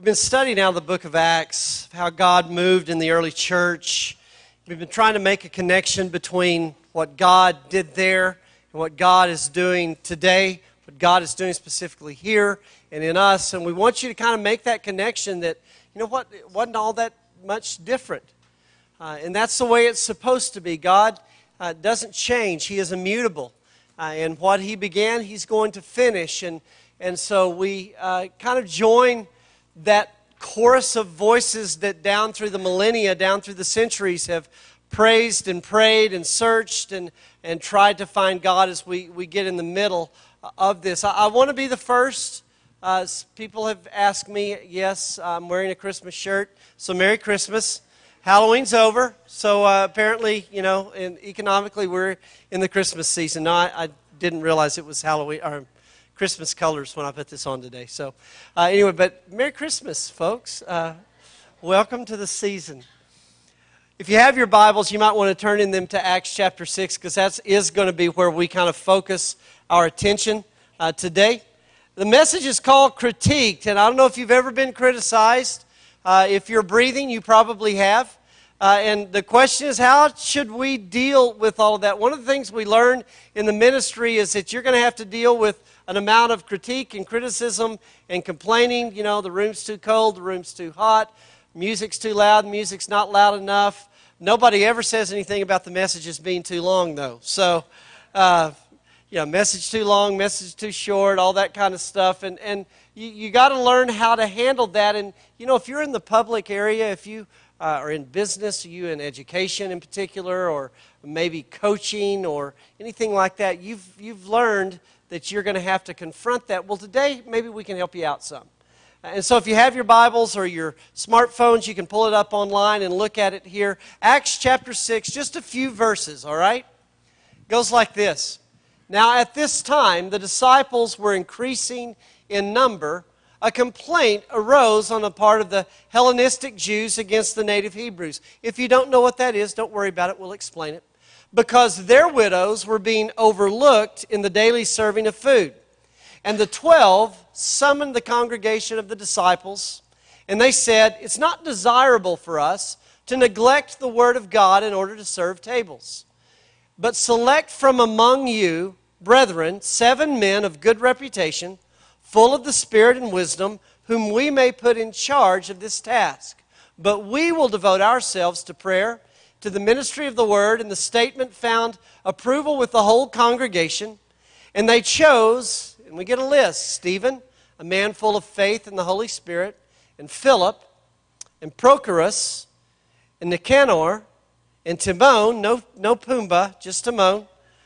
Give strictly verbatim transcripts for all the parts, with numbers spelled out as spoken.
been studying now the book of Acts, how God moved in the early church. We've been trying to make a connection between what God did there and what God is doing today, what God is doing specifically here and in us. And we want you to kind of make that connection that, you know what, it wasn't all that much different. Uh, and that's the way it's supposed to be. God uh, doesn't change. He is immutable. Uh, and what He began, He's going to finish. And, and so we uh, kind of join that chorus of voices that down through the millennia, down through the centuries have praised and prayed and searched and, and tried to find God as we, we get in the middle of this. I, I want to be the first. Uh, people have asked me, yes, I'm wearing a Christmas shirt, so Merry Christmas. Halloween's over, so uh, apparently, you know, and economically we're in the Christmas season. No, I, I didn't realize it was Halloween, or Christmas colors when I put this on today. So uh, anyway, but Merry Christmas, folks. Uh, welcome to the season. If you have your Bibles, you might want to turn in them to Acts chapter six, because that is going to be where we kind of focus our attention uh, today. The message is called Critiqued, and I don't know if you've ever been criticized. Uh, if you're breathing, you probably have. Uh, and the question is, how should we deal with all of that? One of the things we learn in the ministry is that you're going to have to deal with an amount of critique and criticism and complaining. You know, the room's too cold, the room's too hot, music's too loud, music's not loud enough. Nobody ever says anything about the messages being too long, though. So, uh, you know, message too long, message too short, all that kind of stuff. And, and you, you got to learn how to handle that. And, you know, if you're in the public area, if you uh, are in business, you in education in particular, or maybe coaching or anything like that, you've, you've learned that you're going to have to confront that. Well, today, maybe we can help you out some. And so if you have your Bibles or your smartphones, you can pull it up online and look at it here. Acts chapter six, just a few verses, all right? It goes like this. Now, at this time, the disciples were increasing in number. A complaint arose on the part of the Hellenistic Jews against the native Hebrews. If you don't know what that is, don't worry about it. We'll explain it. Because their widows were being overlooked in the daily serving of food. And the twelve summoned the congregation of the disciples, and they said, "It's not desirable for us to neglect the word of God in order to serve tables. But select from among you, brethren, seven men of good reputation, full of the Spirit and wisdom, whom we may put in charge of this task. But we will devote ourselves to prayer, to the ministry of the word." And the statement found approval with the whole congregation. And they chose, and we get a list, Stephen, a man full of faith in the Holy Spirit, and Philip, and Prochorus, and Nicanor, and Timon, no, no Pumbaa, just Timon,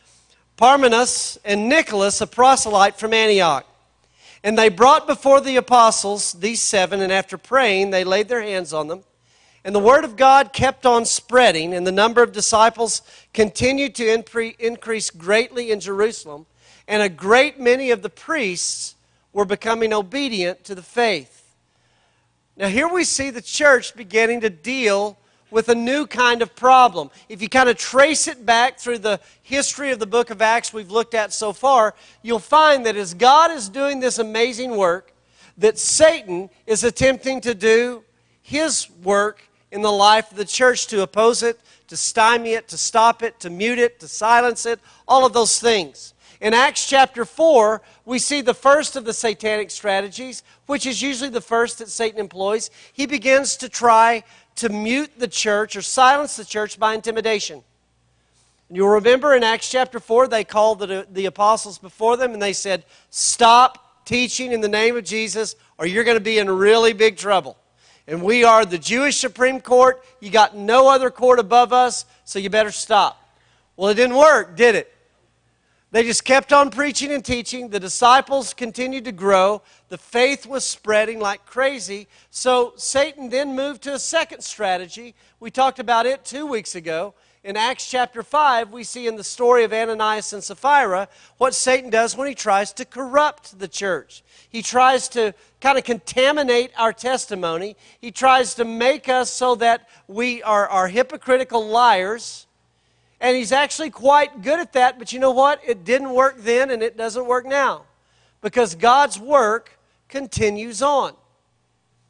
Parmenas, and Nicholas, a proselyte from Antioch. And they brought before the apostles these seven, and after praying, they laid their hands on them. And the word of God kept on spreading, and the number of disciples continued to increase greatly in Jerusalem, and a great many of the priests were becoming obedient to the faith. Now here we see the church beginning to deal with a new kind of problem. If you kind of trace it back through the history of the book of Acts we've looked at so far, you'll find that as God is doing this amazing work, that Satan is attempting to do his work in the life of the church, to oppose it, to stymie it, to stop it, to mute it, to silence it, all of those things. In Acts chapter four, we see the first of the satanic strategies, which is usually the first that Satan employs. He begins to try to mute the church or silence the church by intimidation. And you'll remember in Acts chapter four, they called the, the apostles before them and they said, "Stop teaching in the name of Jesus or you're going to be in really big trouble. And we are the Jewish Supreme Court. You got no other court above us, so you better stop." Well, it didn't work, did it? They just kept on preaching and teaching. The disciples continued to grow. The faith was spreading like crazy. So Satan then moved to a second strategy. We talked about it two weeks ago. In Acts chapter five, we see in the story of Ananias and Sapphira what Satan does when he tries to corrupt the church. He tries to kind of contaminate our testimony. He tries to make us so that we are, are hypocritical liars. And he's actually quite good at that, but you know what? It didn't work then and it doesn't work now. Because God's work continues on.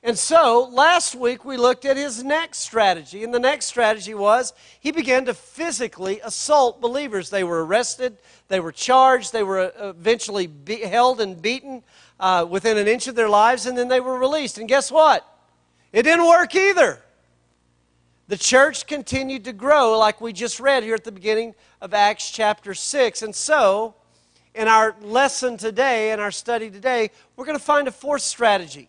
And so, last week we looked at his next strategy. And the next strategy was he began to physically assault believers. They were arrested, they were charged, they were eventually be held and beaten uh, within an inch of their lives, and then they were released. And guess what? It didn't work either. The church continued to grow, like we just read here at the beginning of Acts chapter six. And so, in our lesson today, in our study today, we're going to find a fourth strategy.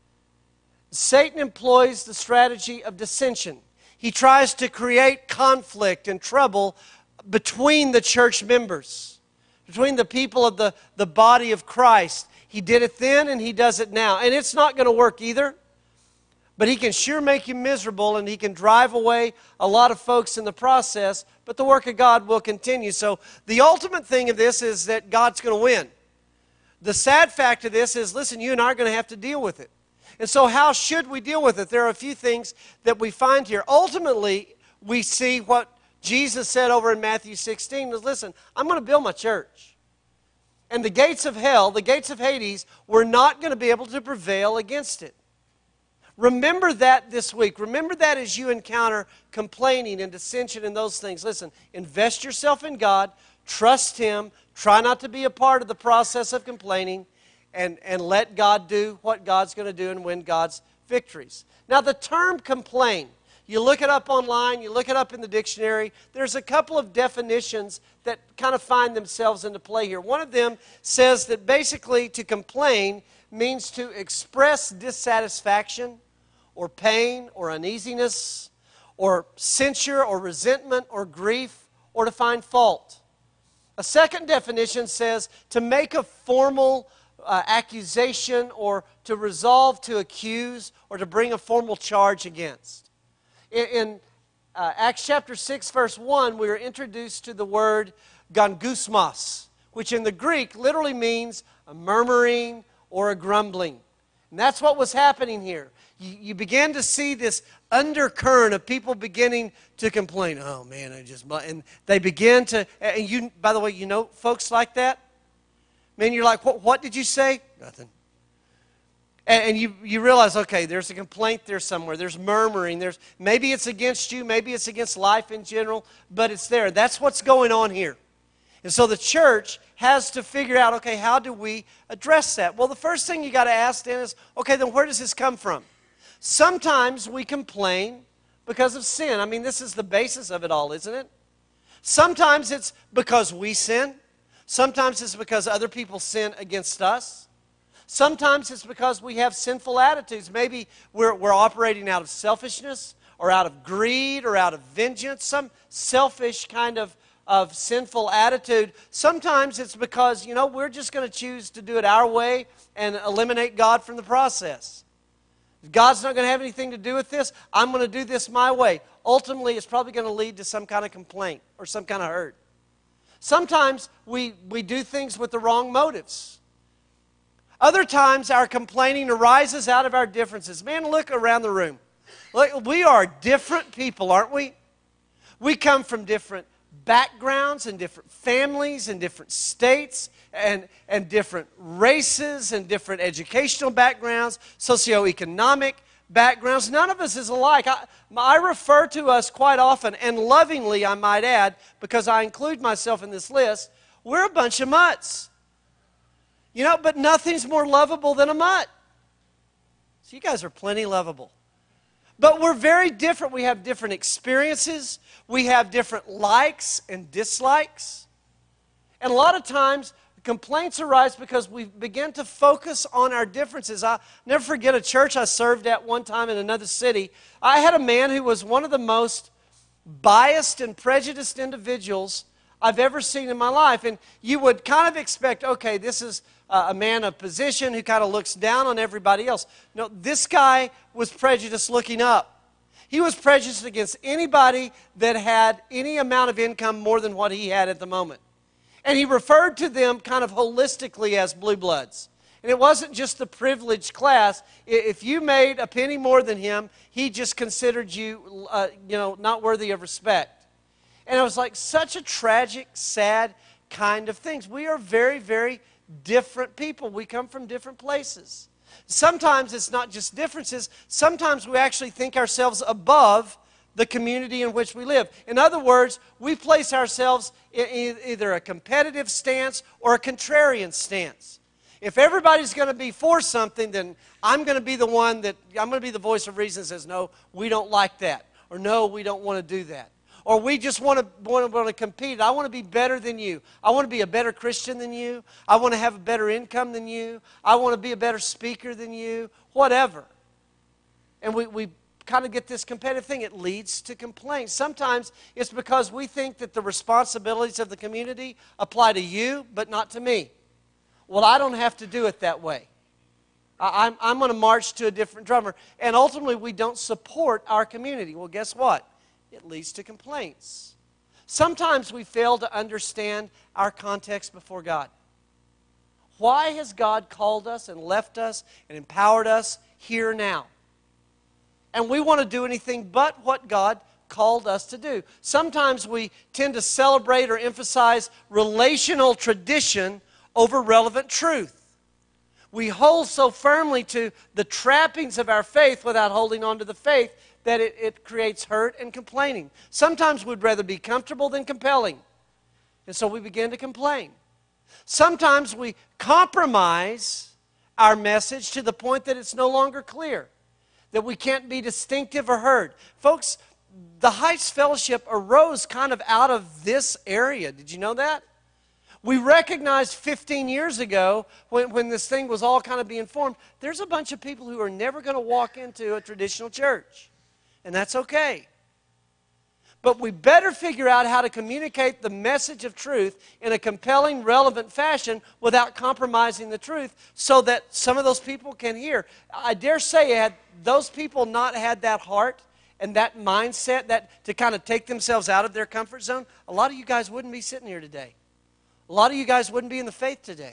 Satan employs the strategy of dissension. He tries to create conflict and trouble between the church members, between the people of the, the body of Christ. He did it then and he does it now. And it's not going to work either. But he can sure make you miserable, and he can drive away a lot of folks in the process, but the work of God will continue. So the ultimate thing of this is that God's going to win. The sad fact of this is, listen, you and I are going to have to deal with it. And so how should we deal with it? There are a few things that we find here. Ultimately, we see what Jesus said over in Matthew sixteen was, listen, I'm going to build my church. And the gates of hell, the gates of Hades, were not going to be able to prevail against it. Remember that this week. Remember that as you encounter complaining and dissension and those things. Listen, invest yourself in God, trust Him, try not to be a part of the process of complaining, and, and let God do what God's going to do and win God's victories. Now, the term complain, you look it up online, you look it up in the dictionary, there's a couple of definitions that kind of find themselves into play here. One of them says that basically to complain means to express dissatisfaction or pain or uneasiness or censure or resentment or grief or to find fault. A second definition says to make a formal uh, accusation or to resolve to accuse or to bring a formal charge against. In, in uh, Acts chapter six verse one, we are introduced to the word gangusmos, which in the Greek literally means a murmuring or a grumbling. And that's what was happening here. You, you began to see this undercurrent of people beginning to complain. Oh man, I just, and they begin to, and you, by the way, you know folks like that? Man, you're like, what, what did you say? Nothing. And, and you, you realize, okay, there's a complaint there somewhere. There's murmuring. There's, maybe it's against you. Maybe it's against life in general, but it's there. That's what's going on here. And so the church has to figure out, okay, how do we address that? Well, the first thing you got to ask then is, okay, then where does this come from? Sometimes we complain because of sin. I mean, this is the basis of it all, isn't it? Sometimes it's because we sin. Sometimes it's because other people sin against us. Sometimes it's because we have sinful attitudes. Maybe we're, we're operating out of selfishness or out of greed or out of vengeance, some selfish kind of, of sinful attitude. Sometimes it's because, you know, we're just going to choose to do it our way and eliminate God from the process. If God's not going to have anything to do with this, I'm going to do this my way. Ultimately, it's probably going to lead to some kind of complaint or some kind of hurt. Sometimes we, we do things with the wrong motives. Other times, our complaining arises out of our differences. Man, look around the room. Look, we are different people, aren't we? We come from different backgrounds and different families and different states and, and different races and different educational backgrounds, socioeconomic backgrounds. None of us is alike. I, I refer to us quite often, and lovingly I might add, because I include myself in this list, we're a bunch of mutts. You know, but nothing's more lovable than a mutt. So you guys are plenty lovable. But we're very different. We have different experiences. We have different likes and dislikes. And a lot of times, complaints arise because we begin to focus on our differences. I never forget a church I served at one time in another city. I had a man who was one of the most biased and prejudiced individuals I've ever seen in my life. And you would kind of expect, okay, this is a man of position who kind of looks down on everybody else. No, this guy was prejudiced looking up. He was prejudiced against anybody that had any amount of income more than what he had at the moment. And he referred to them kind of holistically as blue bloods. And it wasn't just the privileged class. If you made a penny more than him, he just considered you, uh, you know, not worthy of respect. And it was like such a tragic, sad kind of things. We are very, very different people. We come from different places. Sometimes it's not just differences. Sometimes we actually think ourselves above the community in which we live. In other words, we place ourselves in either a competitive stance or a contrarian stance. If everybody's going to be for something, then I'm going to be the one that, I'm going to be the voice of reason that says, no, we don't like that. Or no, we don't want to do that. Or we just want to, want to, want to compete. I want to be better than you. I want to be a better Christian than you. I want to have a better income than you. I want to be a better speaker than you. Whatever. And we, we kind of get this competitive thing. It leads to complaints. Sometimes it's because we think that the responsibilities of the community apply to you, but not to me. Well, I don't have to do it that way. I, I'm, I'm going to march to a different drummer. And ultimately, we don't support our community. Well, guess what? It leads to complaints. Sometimes we fail to understand our context before God. Why has God called us and left us and empowered us here now? And we want to do anything but what God called us to do. Sometimes we tend to celebrate or emphasize relational tradition over relevant truth. We hold so firmly to the trappings of our faith without holding on to the faith that it, it creates hurt and complaining. Sometimes we'd rather be comfortable than compelling. And so we begin to complain. Sometimes we compromise our message to the point that it's no longer clear, that we can't be distinctive or heard. Folks, the Heights Fellowship arose kind of out of this area. Did you know that? We recognized fifteen years ago, when, when this thing was all kind of being formed, there's a bunch of people who are never going to walk into a traditional church. And that's okay. But we better figure out how to communicate the message of truth in a compelling, relevant fashion without compromising the truth so that some of those people can hear. I dare say had those people not had that heart and that mindset that to kind of take themselves out of their comfort zone, a lot of you guys wouldn't be sitting here today. A lot of you guys wouldn't be in the faith today.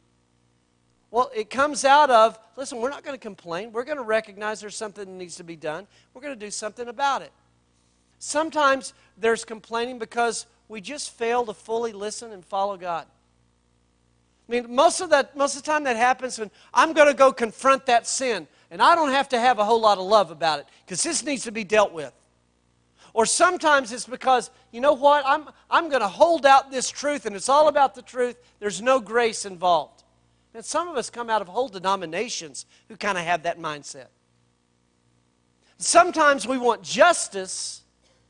Well, it comes out of, listen, we're not going to complain. We're going to recognize there's something that needs to be done. We're going to do something about it. Sometimes there's complaining because we just fail to fully listen and follow God. I mean, most of that, most of the time that happens when I'm going to go confront that sin, and I don't have to have a whole lot of love about it because this needs to be dealt with. Or sometimes it's because, you know what, I'm, I'm going to hold out this truth, and it's all about the truth. There's no grace involved. And some of us come out of whole denominations who kind of have that mindset. Sometimes we want justice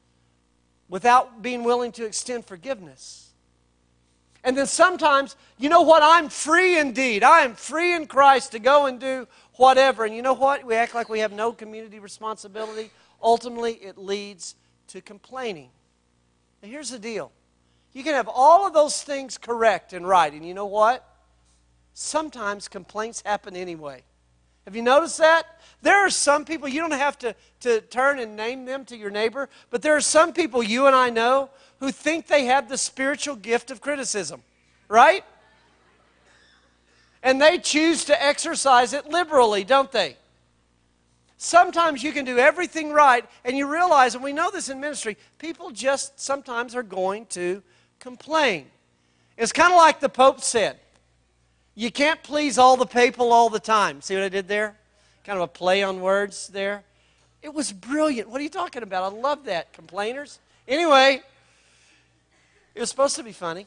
without being willing to extend forgiveness. And then sometimes, you know what, I'm free indeed. I am free in Christ to go and do whatever. And you know what, we act like we have no community responsibility. Ultimately, it leads to complaining. Now, here's the deal. You can have all of those things correct and right. And you know what? Sometimes complaints happen anyway. Have you noticed that? There are some people, you don't have to, to turn and name them to your neighbor, but there are some people you and I know who think they have the spiritual gift of criticism, right? And they choose to exercise it liberally, don't they? Sometimes you can do everything right, and you realize, and we know this in ministry, people just sometimes are going to complain. It's kind of like the Pope said, you can't please all the people all the time. See what I did there? Kind of a play on words there. It was brilliant. What are you talking about? I love that, complainers. Anyway, it was supposed to be funny.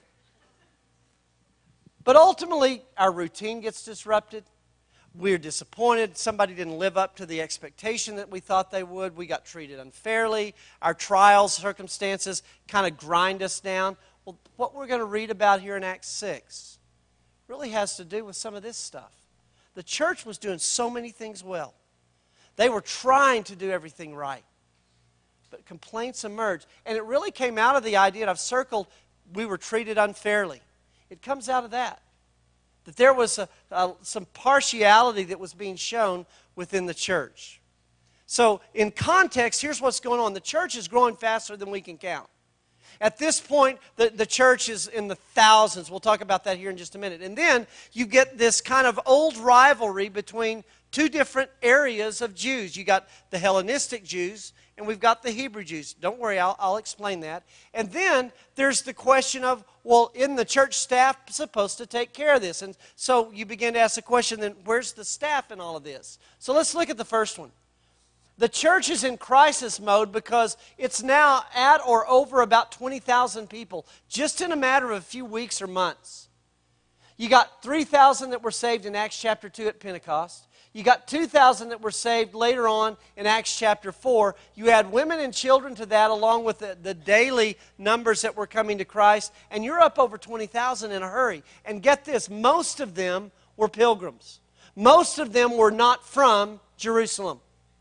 But ultimately, our routine gets disrupted. We're disappointed. Somebody didn't live up to the expectation that we thought they would. We got treated unfairly. Our trials, circumstances kind of grind us down. Well, what we're going to read about here in Acts six really has to do with some of this stuff. The church was doing so many things well. They were trying to do everything right. But complaints emerged. And it really came out of the idea, and I've circled, we were treated unfairly. It comes out of that. That there was a, a, some partiality that was being shown within the church. So in context, here's what's going on. The church is growing faster than we can count. At this point, the, the church is in the thousands. We'll talk about that here in just a minute. And then you get this kind of old rivalry between two different areas of Jews. You got the Hellenistic Jews, and we've got the Hebrew Jews. Don't worry, I'll, I'll explain that. And then there's the question of, well, isn't the church staff supposed to take care of this? And so you begin to ask the question, then where's the staff in all of this? So let's look at the first one. The church is in crisis mode because it's now at or over about twenty thousand people, just in a matter of a few weeks or months. You got three thousand that were saved in Acts chapter two at Pentecost. You got two thousand that were saved later on in Acts chapter four. You add women and children to that along with the, the daily numbers that were coming to Christ. And you're up over twenty thousand in a hurry. And get this, most of them were pilgrims. Most of them were not from Jerusalem.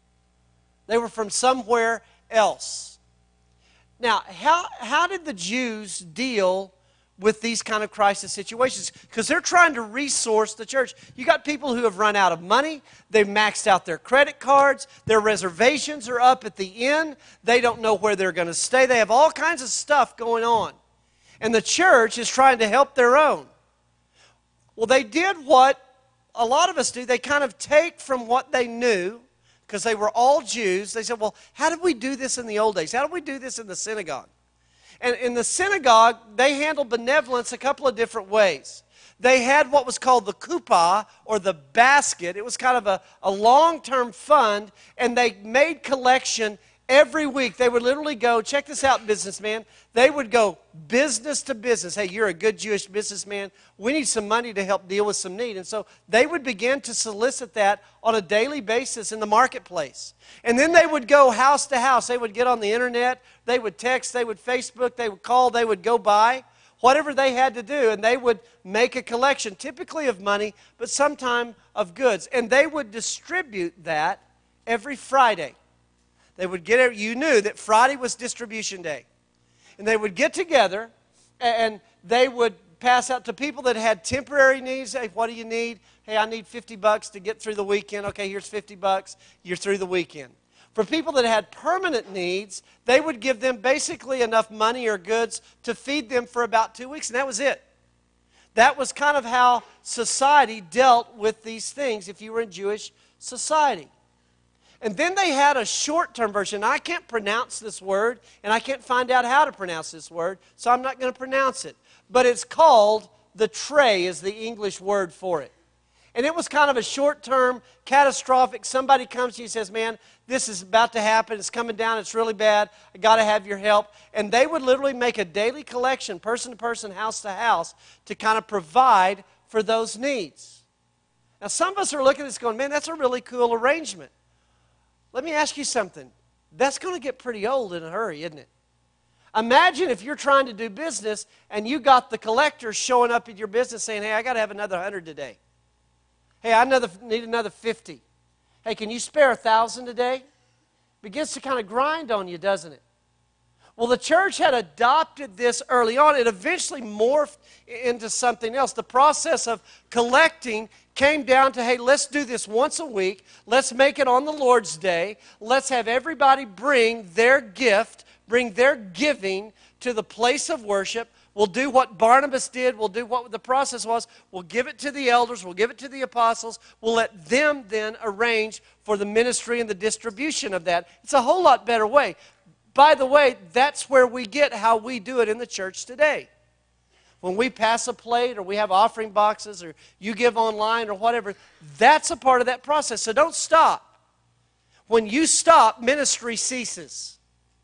They were from somewhere else. Now, how, how did the Jews deal with these kind of crisis situations? Because they're trying to resource the church. You got people who have run out of money. They've maxed out their credit cards. Their reservations are up at the inn. They don't know where they're going to stay. They have all kinds of stuff going on. And the church is trying to help their own. Well, they did what a lot of us do. They kind of take from what they knew, because they were all Jews. They said, well, how did we do this in the old days? How did we do this in the synagogue? And in the synagogue, they handled benevolence a couple of different ways. They had what was called the kupah, or the basket. It was kind of a, a long-term fund, and they made collection every week. They would literally go, check this out, businessman. They would go business to business. Hey, you're a good Jewish businessman. We need some money to help deal with some need. And so they would begin to solicit that on a daily basis in the marketplace. And then they would go house to house. They would get on the internet. They would text. They would Facebook. They would call. They would go by. Whatever they had to do. And they would make a collection, typically of money, but sometimes of goods. And they would distribute that every Friday. They would get it. You knew that Friday was distribution day. And they would get together and they would pass out to people that had temporary needs. Hey, what do you need? Hey, I need fifty bucks to get through the weekend. Okay, here's fifty bucks. You're through the weekend. For people that had permanent needs, they would give them basically enough money or goods to feed them for about two weeks, and that was it. That was kind of how society dealt with these things if you were in Jewish society. And then they had a short-term version. I can't pronounce this word, and I can't find out how to pronounce this word, so I'm not going to pronounce it. But it's called the tray is the English word for it. And it was kind of a short-term, catastrophic. Somebody comes to you and says, man, this is about to happen. It's coming down. It's really bad. I got to have your help. And they would literally make a daily collection, person to person, house to house, to kind of provide for those needs. Now, some of us are looking at this going, man, that's a really cool arrangement. Let me ask you something. That's going to get pretty old in a hurry, isn't it? Imagine if you're trying to do business and you got the collector showing up at your business saying, hey, I got to have another hundred today. Hey, I another, need another fifty. Hey, can you spare a thousand today? Begins to kind of grind on you, doesn't it? Well, the church had adopted this early on. It eventually morphed into something else. The process of collecting came down to, hey, let's do this once a week. Let's make it on the Lord's Day. Let's have everybody bring their gift, bring their giving to the place of worship. We'll do what Barnabas did. We'll do what the process was. We'll give it to the elders. We'll give it to the apostles. We'll let them then arrange for the ministry and the distribution of that. It's a whole lot better way. By the way, that's where we get how we do it in the church today. When we pass a plate or we have offering boxes or you give online or whatever, that's a part of that process. So don't stop. When you stop, ministry ceases.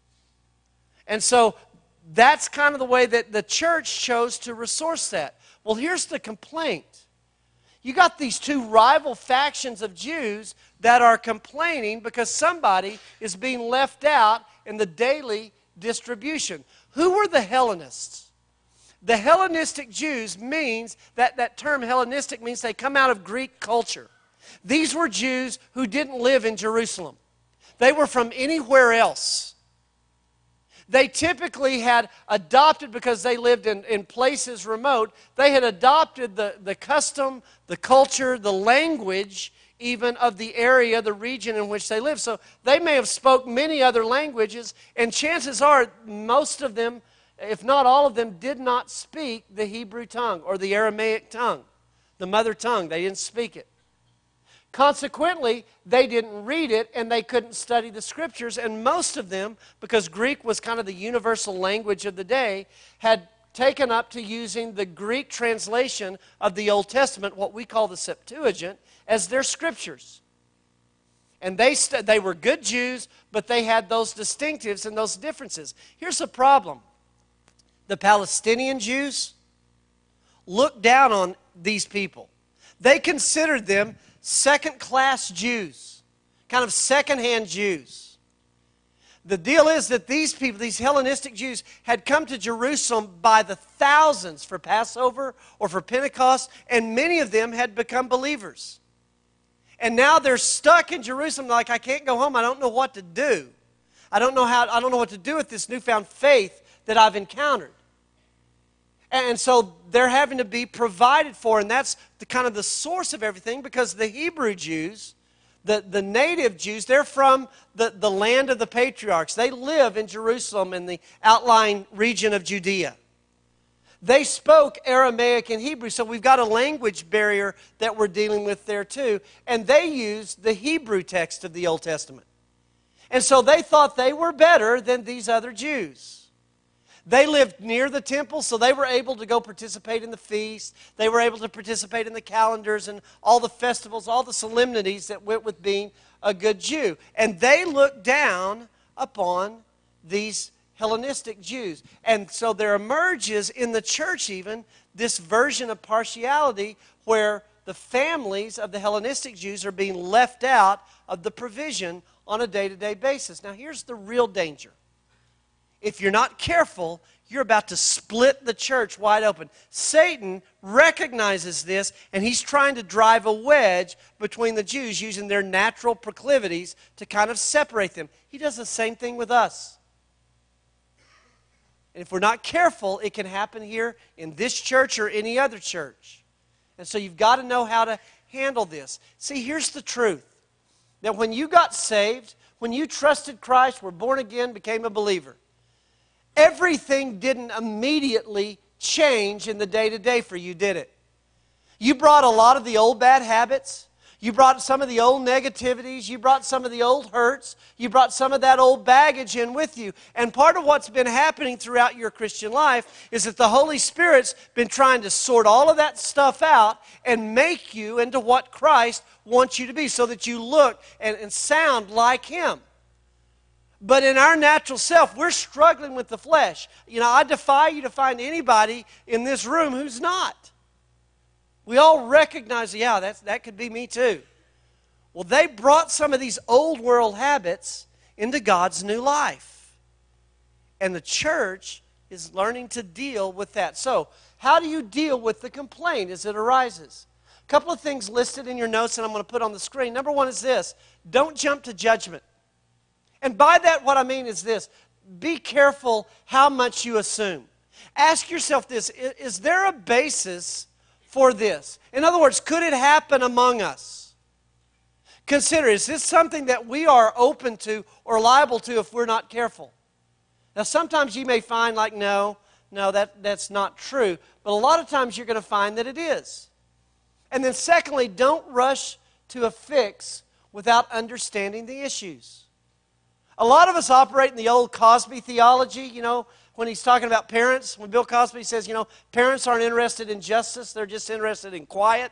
And so that's kind of the way that the church chose to resource that. Well, here's the complaint. You got these two rival factions of Jews that are complaining because somebody is being left out in the daily distribution. Who were the Hellenists? The Hellenistic Jews means, that, that term Hellenistic means they come out of Greek culture. These were Jews who didn't live in Jerusalem. They were from anywhere else. They typically had adopted, because they lived in, in places remote, they had adopted the, the custom, the culture, the language even of the area, the region in which they lived. So they may have spoke many other languages, and chances are most of them, if not all of them, did not speak the Hebrew tongue or the Aramaic tongue, the mother tongue. They didn't speak it. Consequently, they didn't read it and they couldn't study the Scriptures, and most of them, because Greek was kind of the universal language of the day, had taken up to using the Greek translation of the Old Testament, what we call the Septuagint, as their Scriptures. And they, st- they were good Jews, but they had those distinctives and those differences. Here's the problem. The Palestinian Jews looked down on these people. They considered them second-class Jews, kind of second-hand Jews. The deal is that these people, these Hellenistic Jews, had come to Jerusalem by the thousands for Passover or for Pentecost, and many of them had become believers. And now they're stuck in Jerusalem, like, I can't go home, I don't know what to do. I don't know how, I don't know what to do with this newfound faith that I've encountered. And so they're having to be provided for, and that's the kind of the source of everything, because the Hebrew Jews, the, the native Jews, they're from the, the land of the patriarchs. They live in Jerusalem in the outlying region of Judea. They spoke Aramaic and Hebrew, so we've got a language barrier that we're dealing with there too. And they used the Hebrew text of the Old Testament. And so they thought they were better than these other Jews. They lived near the temple, so they were able to go participate in the feast. They were able to participate in the calendars and all the festivals, all the solemnities that went with being a good Jew. And they looked down upon these Hellenistic Jews. And so there emerges in the church even this version of partiality where the families of the Hellenistic Jews are being left out of the provision on a day-to-day basis. Now here's the real danger. If you're not careful, you're about to split the church wide open. Satan recognizes this, and he's trying to drive a wedge between the Jews using their natural proclivities to kind of separate them. He does the same thing with us. And if we're not careful, it can happen here in this church or any other church. And so you've got to know how to handle this. See, here's the truth. That when you got saved, when you trusted Christ, were born again, became a believer, everything didn't immediately change in the day-to-day for you, did it? You brought a lot of the old bad habits. You brought some of the old negativities. You brought some of the old hurts. You brought some of that old baggage in with you. And part of what's been happening throughout your Christian life is that the Holy Spirit's been trying to sort all of that stuff out and make you into what Christ wants you to be so that you look and, and sound like Him. But in our natural self, we're struggling with the flesh. You know, I defy you to find anybody in this room who's not. We all recognize, yeah, that's, that could be me too. Well, they brought some of these old world habits into God's new life. And the church is learning to deal with that. So, how do you deal with the complaint as it arises? A couple of things listed in your notes that I'm going to put on the screen. Number one is this: don't jump to judgment. And by that, what I mean is this: be careful how much you assume. Ask yourself this: is there a basis for this? In other words, could it happen among us? Consider, is this something that we are open to or liable to if we're not careful? Now, sometimes you may find like, no, no, that, that's not true. But a lot of times you're going to find that it is. And then secondly, don't rush to a fix without understanding the issues. A lot of us operate in the old Cosby theology, you know, when he's talking about parents, when Bill Cosby says, you know, parents aren't interested in justice, they're just interested in quiet.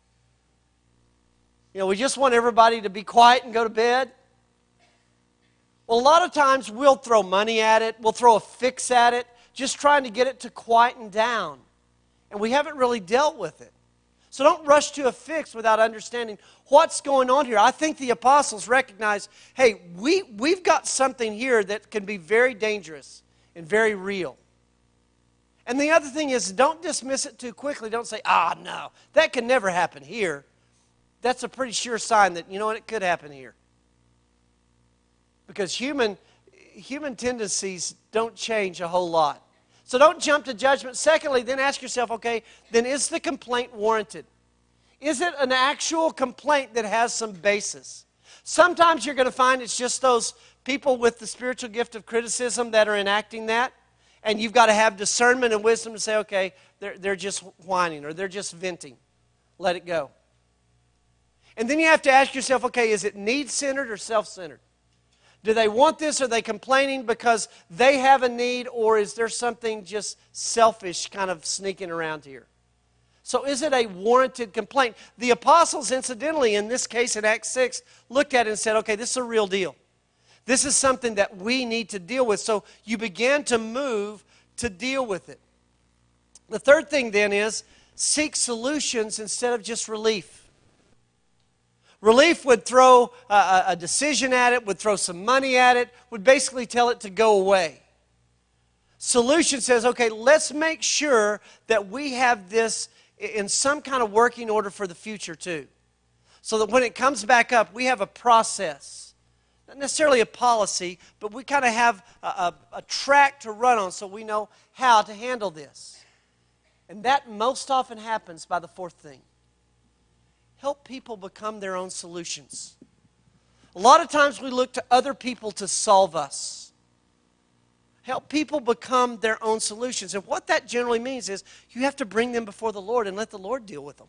You know, we just want everybody to be quiet and go to bed. Well, a lot of times we'll throw money at it, we'll throw a fix at it, just trying to get it to quieten down. And we haven't really dealt with it. So don't rush to a fix without understanding what's going on here. I think the apostles recognize, hey, we, we've got something here that can be very dangerous and very real. And the other thing is, don't dismiss it too quickly. Don't say, ah, no, that can never happen here. That's a pretty sure sign that, you know what, it could happen here. Because human, human tendencies don't change a whole lot. So don't jump to judgment. Secondly, then ask yourself, okay, then is the complaint warranted? Is it an actual complaint that has some basis? Sometimes you're going to find it's just those people with the spiritual gift of criticism that are enacting that, and you've got to have discernment and wisdom to say, okay, they're, they're just whining or they're just venting. Let it go. And then you have to ask yourself, okay, is it need-centered or self-centered? Do they want this? Are they complaining because they have a need, or is there something just selfish kind of sneaking around here? So is it a warranted complaint? The apostles, incidentally, in this case in Acts six, looked at it and said, okay, this is a real deal. This is something that we need to deal with. So you began to move to deal with it. The third thing then is seek solutions instead of just relief. Relief would throw a, a decision at it, would throw some money at it, would basically tell it to go away. Solution says, okay, let's make sure that we have this in some kind of working order for the future too. So that when it comes back up, we have a process. Not necessarily a policy, but we kind of have a, a, a track to run on so we know how to handle this. And that most often happens by the fourth thing. Help people become their own solutions. A lot of times we look to other people to solve us. Help people become their own solutions. And what that generally means is you have to bring them before the Lord and let the Lord deal with them.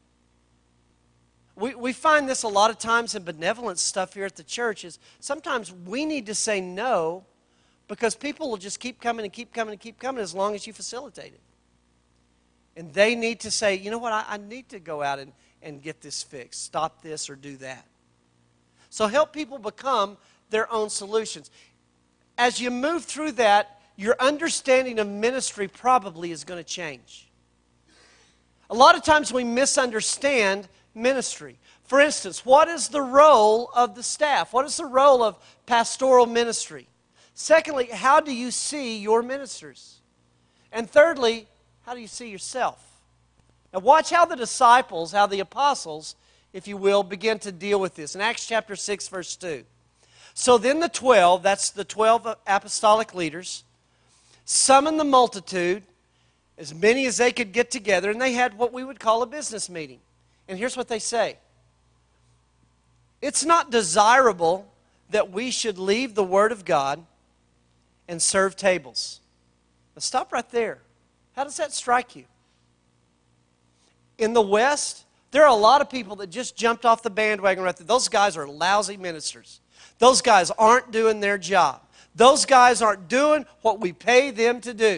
We, we find this a lot of times in benevolence stuff here at the church is sometimes we need to say no because people will just keep coming and keep coming and keep coming as long as you facilitate it. And they need to say, you know what, I, I need to go out and and get this fixed. Stop this or do that. So help people become their own solutions. As you move through that, your understanding of ministry probably is going to change. A lot of times we misunderstand ministry. For instance, what is the role of the staff? What is the role of pastoral ministry? Secondly, how do you see your ministers? And thirdly, how do you see yourself? Now watch how the disciples, how the apostles, if you will, begin to deal with this. In Acts chapter six, verse two. So then the twelve, that's the twelve apostolic leaders, summoned the multitude, as many as they could get together, and they had what we would call a business meeting. And here's what they say. It's not desirable that we should leave the Word of God and serve tables. Now stop right there. How does that strike you? In the West, there are a lot of people that just jumped off the bandwagon right there. Those guys are lousy ministers. Those guys aren't doing their job. Those guys aren't doing what we pay them to do.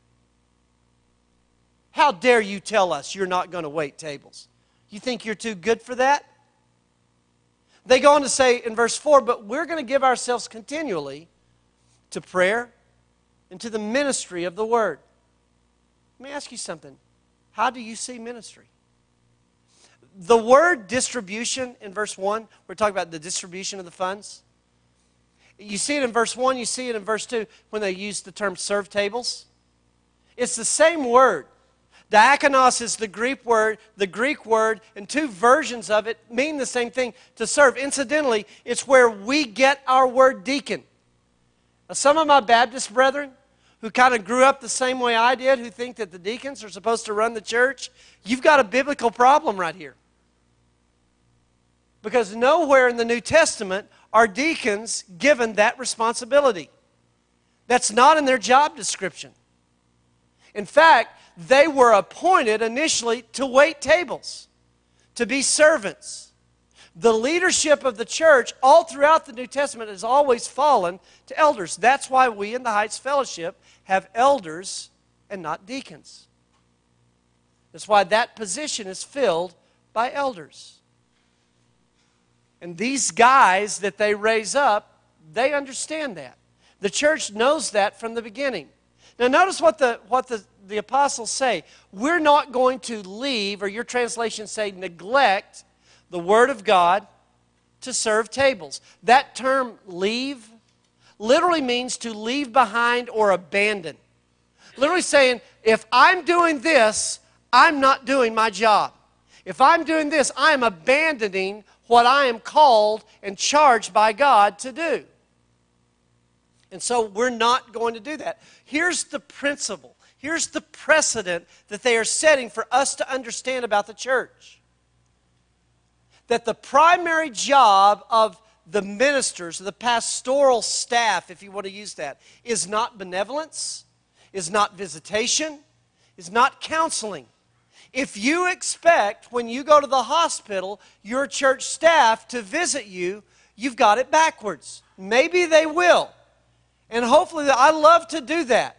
How dare you tell us you're not going to wait tables? You think you're too good for that? They go on to say in verse four, but we're going to give ourselves continually to prayer and to the ministry of the Word. Let me ask you something. How do you see ministry? The word distribution in verse one, we're talking about the distribution of the funds. You see it in verse one, you see it in verse two when they use the term serve tables. It's the same word. Diakonos is the Greek word, the Greek word, and two versions of it mean the same thing, to serve. Incidentally, it's where we get our word deacon. Now, some of my Baptist brethren who kind of grew up the same way I did, who think that the deacons are supposed to run the church, you've got a biblical problem right here. Because nowhere in the New Testament are deacons given that responsibility. That's not in their job description. In fact, they were appointed initially to wait tables, to be servants. The leadership of the church all throughout the New Testament has always fallen to elders. That's why we in the Heights Fellowship have elders and not deacons. That's why that position is filled by elders. And these guys that they raise up, they understand that. The church knows that from the beginning. Now notice what the, what the, the apostles say. We're not going to leave, or your translation say neglect, the Word of God to serve tables. That term leave literally means to leave behind or abandon. Literally saying, if I'm doing this, I'm not doing my job. If I'm doing this, I'm abandoning what I am called and charged by God to do. And so we're not going to do that. Here's the principle. Here's the precedent that they are setting for us to understand about the church. That the primary job of the ministers, the pastoral staff, if you want to use that, is not benevolence, is not visitation, is not counseling. If you expect when you go to the hospital your church staff to visit you, you've got it backwards. Maybe they will. And hopefully, I love to do that.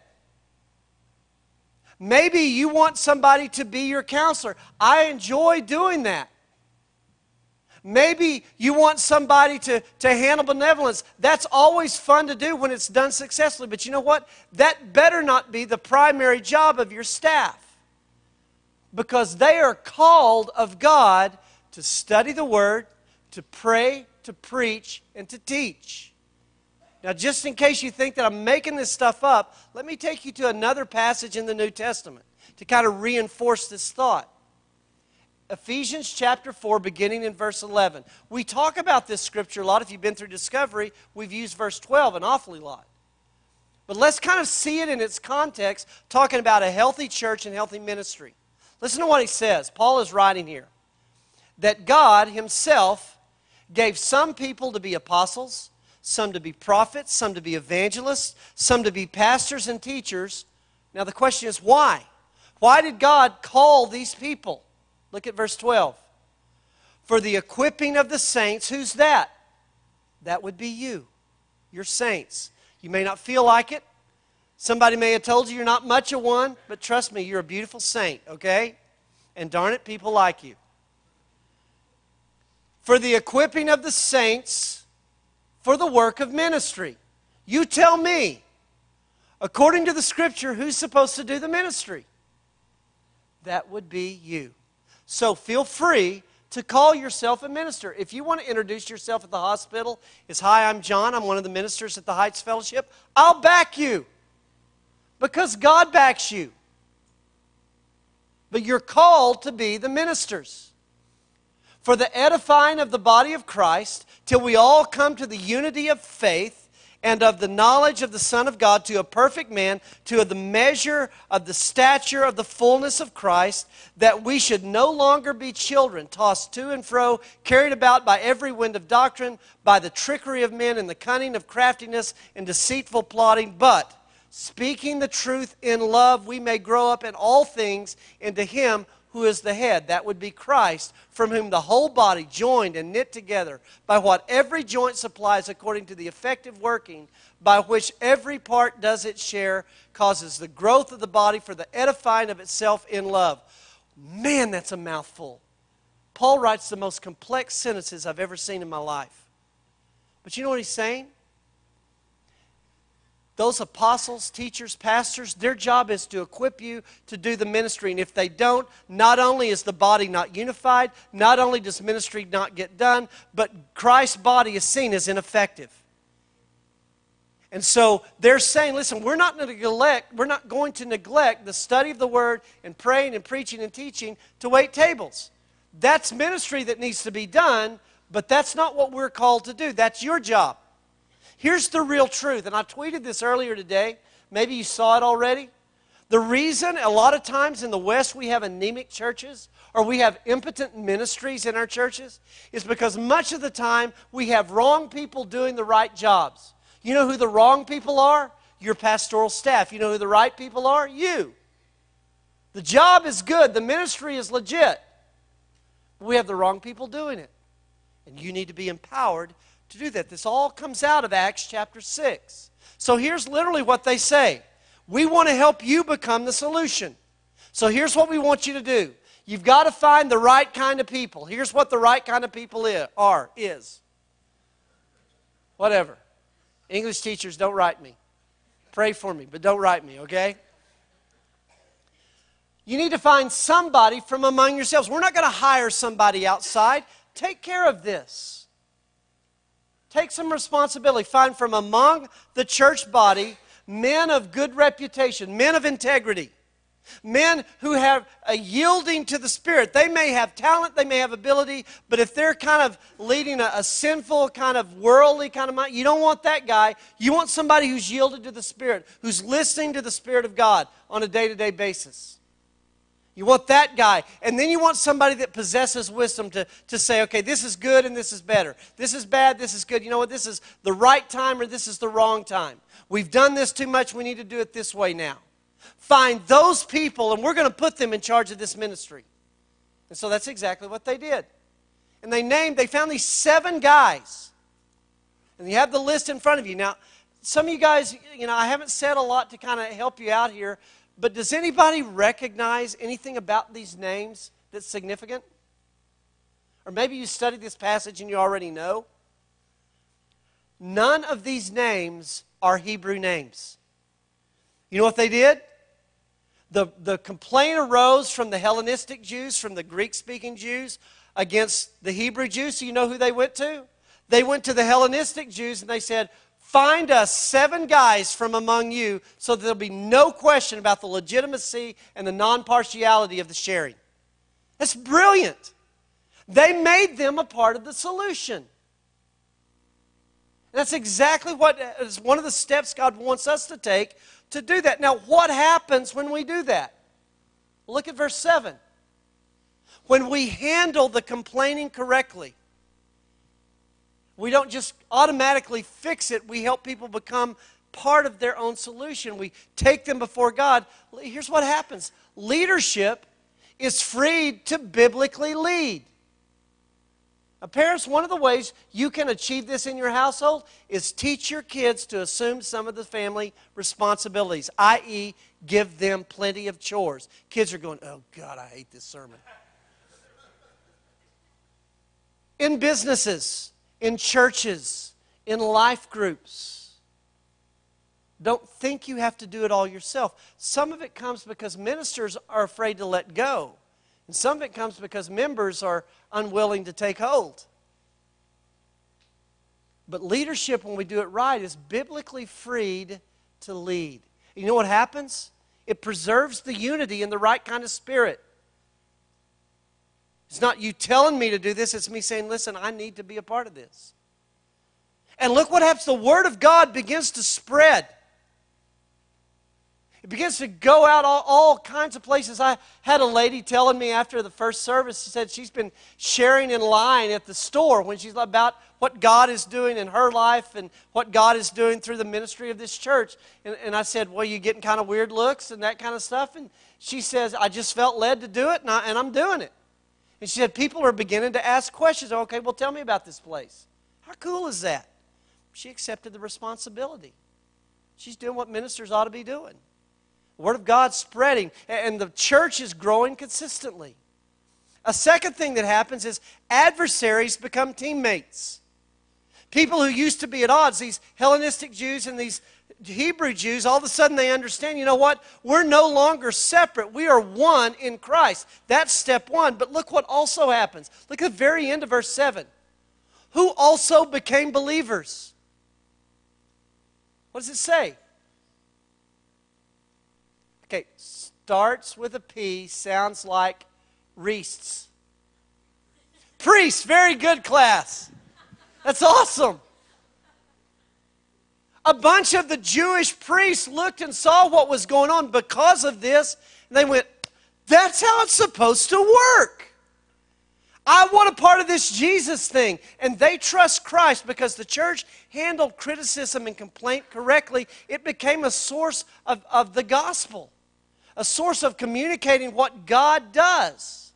Maybe you want somebody to be your counselor. I enjoy doing that. Maybe you want somebody to, to handle benevolence. That's always fun to do when it's done successfully. But you know what? That better not be the primary job of your staff. Because they are called of God to study the Word, to pray, to preach, and to teach. Now, just in case you think that I'm making this stuff up, let me take you to another passage in the New Testament to kind of reinforce this thought. Ephesians chapter four, beginning in verse eleven. We talk about this scripture a lot. If you've been through Discovery, we've used verse twelve an awfully lot. But let's kind of see it in its context, talking about a healthy church and healthy ministry. Listen to what he says. Paul is writing here that God himself gave some people to be apostles, some to be prophets, some to be evangelists, some to be pastors and teachers. Now the question is why? Why did God call these people? Look at verse twelve. For the equipping of the saints, who's that? That would be you. You're saints. You may not feel like it. Somebody may have told you you're not much of one, but trust me, you're a beautiful saint, okay? And darn it, people like you. For the equipping of the saints, for the work of ministry. You tell me, according to the Scripture, who's supposed to do the ministry? That would be you. So feel free to call yourself a minister. If you want to introduce yourself at the hospital, is hi, I'm John, I'm one of the ministers at the Heights Fellowship, I'll back you. Because God backs you. But you're called to be the ministers. For the edifying of the body of Christ, till we all come to the unity of faith and of the knowledge of the Son of God, to a perfect man, to the measure of the stature of the fullness of Christ, that we should no longer be children, tossed to and fro, carried about by every wind of doctrine, by the trickery of men and the cunning of craftiness and deceitful plotting, but speaking the truth in love, we may grow up in all things into Him who is the head, that would be Christ, from whom the whole body, joined and knit together by what every joint supplies according to the effective working by which every part does its share, causes the growth of the body for the edifying of itself in love. Man, that's a mouthful. Paul writes the most complex sentences I've ever seen in my life. But you know what he's saying? Those apostles, teachers, pastors, their job is to equip you to do the ministry. And if they don't, not only is the body not unified, not only does ministry not get done, but Christ's body is seen as ineffective. And so they're saying, listen, we're not going to neglect, we're not going to neglect the study of the Word and praying and preaching and teaching to wait tables. That's ministry that needs to be done, but that's not what we're called to do. That's your job. Here's the real truth, and I tweeted this earlier today. Maybe you saw it already. The reason a lot of times in the West we have anemic churches or we have impotent ministries in our churches is because much of the time we have wrong people doing the right jobs. You know who the wrong people are? Your pastoral staff. You know who the right people are? You. The job is good. The ministry is legit. But we have the wrong people doing it. And you need to be empowered to do that. This all comes out of Acts chapter six. So here's literally what they say. We want to help you become the solution. So here's what we want you to do. You've got to find the right kind of people. Here's what the right kind of people is, are, is. Whatever. English teachers, don't write me. Pray for me, but don't write me, okay? You need to find somebody from among yourselves. We're not going to hire somebody outside. Take care of this. Take some responsibility. Find from among the church body men of good reputation, men of integrity, men who have a yielding to the Spirit. They may have talent, they may have ability, but if they're kind of leading a, a sinful, kind of worldly kind of mind, you don't want that guy. You want somebody who's yielded to the Spirit, who's listening to the Spirit of God on a day-to-day basis. You want that guy. And then you want somebody that possesses wisdom to, to say, okay, this is good and this is better. This is bad, this is good. You know what? This is the right time or this is the wrong time. We've done this too much. We need to do it this way now. Find those people and we're going to put them in charge of this ministry. And so that's exactly what they did. And they named, they found these seven guys. And you have the list in front of you. Now, some of you guys, you know, I haven't said a lot to kind of help you out here, but does anybody recognize anything about these names that's significant? Or maybe you studied this passage and you already know. None of these names are Hebrew names. You know what they did? The, the complaint arose from the Hellenistic Jews, from the Greek-speaking Jews, against the Hebrew Jews. So you know who they went to? They went to the Hellenistic Jews and they said, find us seven guys from among you so that there'll be no question about the legitimacy and the non-partiality of the sharing. That's brilliant. They made them a part of the solution. And that's exactly what is one of the steps God wants us to take to do that. Now, what happens when we do that? Look at verse seven. When we handle the complaining correctly, we don't just automatically fix it. We help people become part of their own solution. We take them before God. Here's what happens. Leadership is freed to biblically lead. Now, parents, one of the ways you can achieve this in your household is teach your kids to assume some of the family responsibilities, that is, give them plenty of chores. Kids are going, oh, God, I hate this sermon. In businesses, in churches, in life groups, don't think you have to do it all yourself. Some of it comes because ministers are afraid to let go. And some of it comes because members are unwilling to take hold. But leadership, when we do it right, is biblically freed to lead. You know what happens? It preserves the unity in the right kind of spirit. It's not you telling me to do this, it's me saying, listen, I need to be a part of this. And look what happens. The Word of God begins to spread. It begins to go out all, all kinds of places. I had a lady telling me after the first service, she said she's been sharing in line at the store when she's about what God is doing in her life and what God is doing through the ministry of this church. And, and I said, well, you getting kind of weird looks and that kind of stuff? And she says, I just felt led to do it, and, I, and I'm doing it. And she said, people are beginning to ask questions. Okay, well, tell me about this place. How cool is that? She accepted the responsibility. She's doing what ministers ought to be doing. The Word of God's spreading, and the church is growing consistently. A second thing that happens is adversaries become teammates. People who used to be at odds, these Hellenistic Jews and these Hebrew Jews, all of a sudden they understand, you know what? We're no longer separate. We are one in Christ. That's step one. But look what also happens. Look at the very end of verse seven. Who also became believers. What does it say? Okay, starts with a P, sounds like priests. Priests, very good class. That's awesome. A bunch of the Jewish priests looked and saw what was going on because of this, and they went, that's how it's supposed to work. I want a part of this Jesus thing. And they trust Christ because the church handled criticism and complaint correctly. It became a source of, of the gospel, a source of communicating what God does.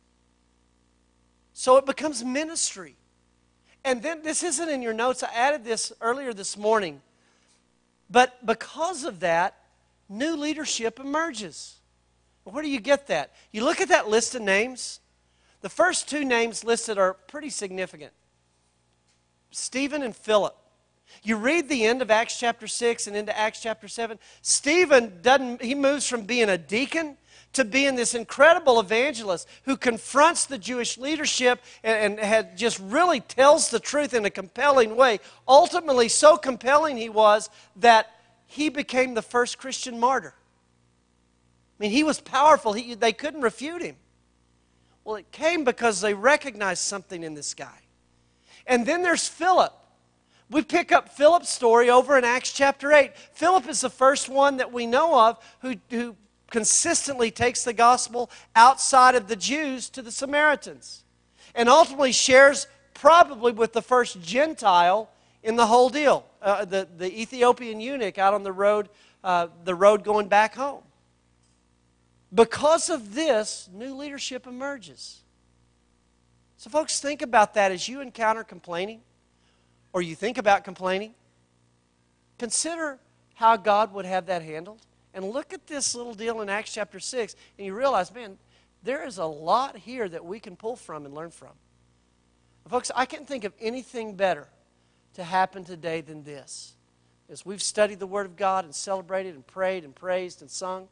So it becomes ministry. And then, this isn't in your notes, I added this earlier this morning. But because of that, new leadership emerges. Where do you get that? You look at that list of names. The first two names listed are pretty significant. Stephen and Philip. You read the end of Acts chapter six and into Acts chapter seven. Stephen, doesn't, he moves from being a deacon to being this incredible evangelist who confronts the Jewish leadership and, and had just really tells the truth in a compelling way. Ultimately, so compelling he was that he became the first Christian martyr. I mean, he was powerful. He, they couldn't refute him. Well, it came because they recognized something in this guy. And then there's Philip. We pick up Philip's story over in Acts chapter eight. Philip is the first one that we know of who, who consistently takes the gospel outside of the Jews to the Samaritans. And ultimately shares probably with the first Gentile in the whole deal. Uh, the, the Ethiopian eunuch out on the road, uh, the road going back home. Because of this, new leadership emerges. So folks, think about that as you encounter complaining, or you think about complaining. Consider how God would have that handled. And look at this little deal in Acts chapter six, and you realize, man, there is a lot here that we can pull from and learn from. Folks, I can't think of anything better to happen today than this. As we've studied the Word of God and celebrated and prayed and praised and sung,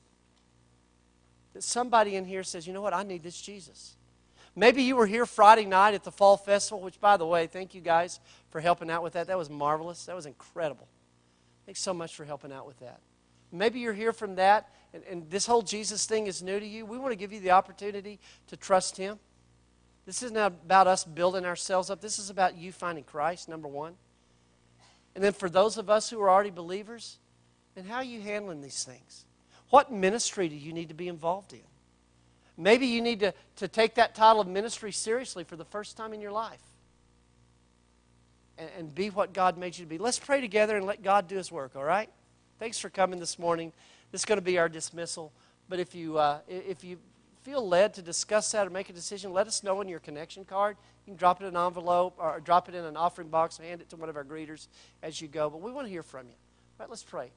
that somebody in here says, you know what, I need this Jesus. Maybe you were here Friday night at the Fall Festival, which, by the way, thank you guys for helping out with that. That was marvelous. That was incredible. Thanks so much for helping out with that. Maybe you're here from that, and, and this whole Jesus thing is new to you. We want to give you the opportunity to trust Him. This isn't about us building ourselves up. This is about you finding Christ, number one. And then for those of us who are already believers, then how are you handling these things? What ministry do you need to be involved in? Maybe you need to, to take that title of ministry seriously for the first time in your life. And, and be what God made you to be. Let's pray together and let God do His work, all right? Thanks for coming this morning. This is going to be our dismissal. But if you, uh, if you feel led to discuss that or make a decision, let us know on your connection card. You can drop it in an envelope or drop it in an offering box and hand it to one of our greeters as you go. But we want to hear from you. All right, let's pray.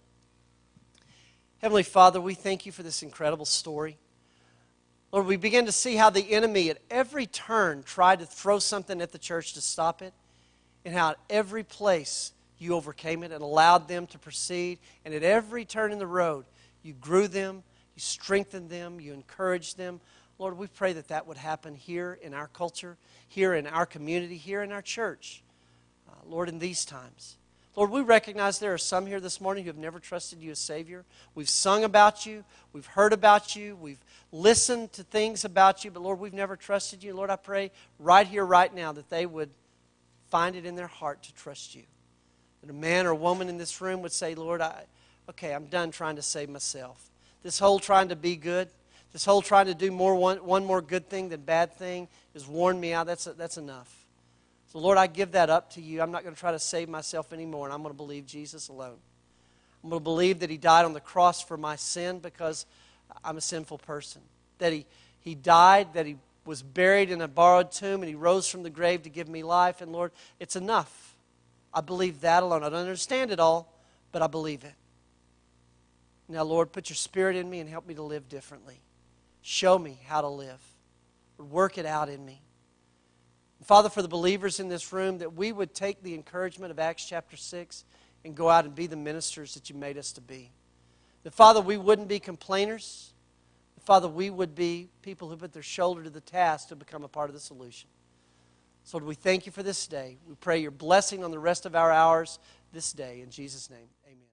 Heavenly Father, we thank you for this incredible story. Lord, we begin to see how the enemy at every turn tried to throw something at the church to stop it, and how at every place you overcame it and allowed them to proceed. And at every turn in the road, you grew them, you strengthened them, you encouraged them. Lord, we pray that that would happen here in our culture, here in our community, here in our church. Uh, Lord, in these times. Lord, we recognize there are some here this morning who have never trusted you as Savior. We've sung about you. We've heard about you. We've listened to things about you. But Lord, we've never trusted you. Lord, I pray right here, right now, that they would find it in their heart to trust you. That a man or woman in this room would say, Lord, I, okay, I'm done trying to save myself. This whole trying to be good, this whole trying to do more one, one more good thing than bad thing has worn me out. That's, that's enough. So, Lord, I give that up to you. I'm not going to try to save myself anymore, and I'm going to believe Jesus alone. I'm going to believe that He died on the cross for my sin because I'm a sinful person. That He, he died, that He was buried in a borrowed tomb, and He rose from the grave to give me life. And, Lord, it's enough. I believe that alone. I don't understand it all, but I believe it. Now, Lord, put your Spirit in me and help me to live differently. Show me how to live. Work it out in me. Father, for the believers in this room, that we would take the encouragement of Acts chapter six and go out and be the ministers that you made us to be. That, Father, we wouldn't be complainers. That, Father, we would be people who put their shoulder to the task to become a part of the solution. So, Lord, we thank you for this day. We pray your blessing on the rest of our hours this day. In Jesus' name, amen.